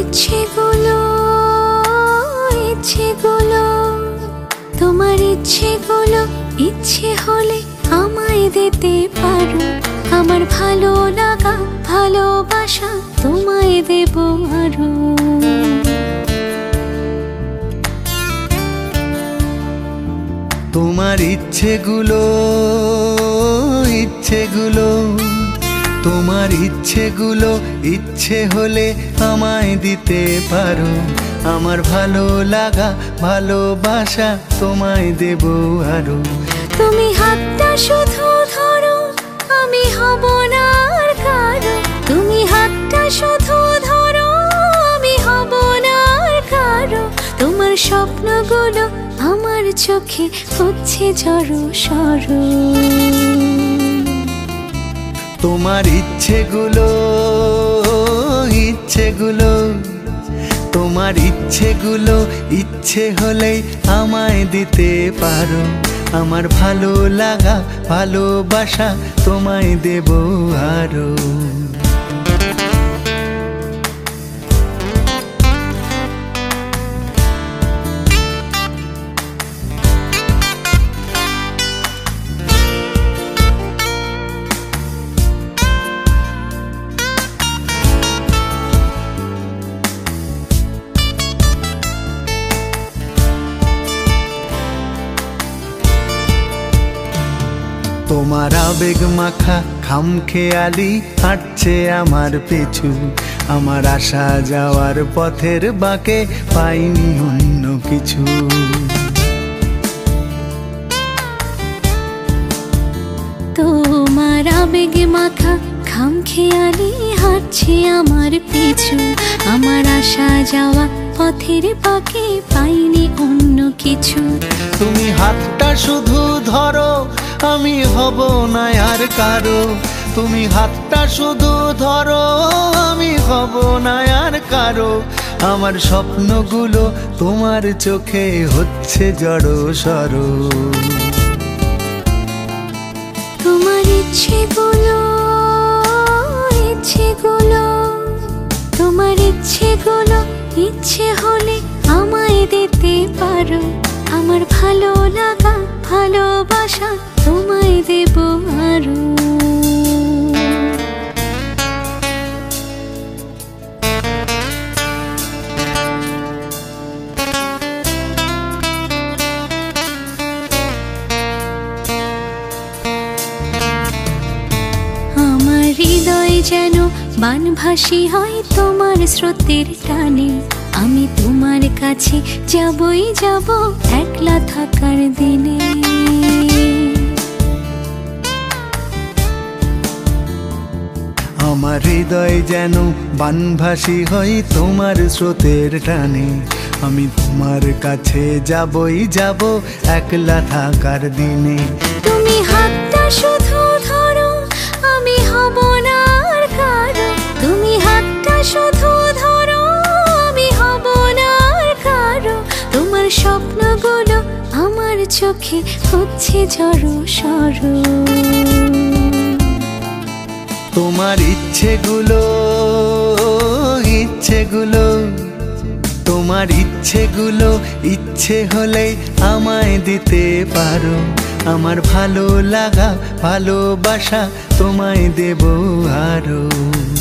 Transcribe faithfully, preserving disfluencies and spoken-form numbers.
ইচ্ছেগুলো ইচ্ছেগুলো তোমার ইচ্ছেগুলো ইচ্ছে হলে আমায় দিতে পারো। আমার ভালো লাগা ভালোবাসা তোমায় দেব আরো। তোমার ইচ্ছেগুলো ইচ্ছেগুলো তোমার ইচ্ছেগুলো ইচ্ছে হলে আমায় দিতে পারো। আমার ভালো লাগা ভালোবাসা তোমায় দেব আরো। তুমি হাতটা শুধু ধরো, আমি হব না আর কারো। তুমি হাতটা শুধু ধরো, আমি হব না আর কারো। তোমার স্বপ্নগুলো আমার চোখে হচ্ছে ঝড়ো সরো। তোমার ইচ্ছেগুলো ইচ্ছেগুলো তোমার ইচ্ছেগুলো ইচ্ছে হলেই আমায় দিতে পারো। আমার ভালো লাগা ভালোবাসা তোমায় দেব আরো। তোমার আবেগ মাখা খামখেয়ালি হাঁটছে আমার পিছু। আমার আসা যাওয়ার পথের বাঁকে পাইনি অন্য কিছু। তোমার আবেগ মাখা খামখেয়ালি হাঁটছে আমার পিছু। আমার আসা যাওয়া পথের বাঁকে পাইনি অন্য কিছু। তুমি হাতটা শুধু ধরো, আমি হব না আর কারো। তুমি হাতটা শুধু ধরো, আমি হব না আর কারো। আমার স্বপ্নগুলো তোমার চোখে হচ্ছে জড়ো সরো। তোমার ইচ্ছেগুলো ইচ্ছেগুলো তোমার ইচ্ছেগুলো ইচ্ছে হলে আমায় দিতে পারো। আমার ভালো লাগা ভালোবাসা তোমায় দেব আরো। আমার হৃদয় যেন বানভাসী হয় তোমার স্রোতের টানে। আমি তোমার কাছে যাবই যাব একলা থাকার দিনে। আমার হৃদয় যেন বানভাসী হয় তোমার স্রোতের টানে। আমি তোমার কাছে যাবই যাব একলা থাকার দিনে। তুমি হাতটা শুধু ধরো, আমি হব না আর কারো। তুমি হাতটা শুধু ধরো, আমি হব না আর কারো। তোমার স্বপ্নগুলো আমার চোখে হচ্ছে ঝড়ো সরো। তোমার ইচ্ছেগুলো ইচ্ছেগুলো তোমার ইচ্ছেগুলো ইচ্ছে হলে আমায় দিতে পারো। আমার ভালো লাগা ভালোবাসা তোমায় দেব আরো।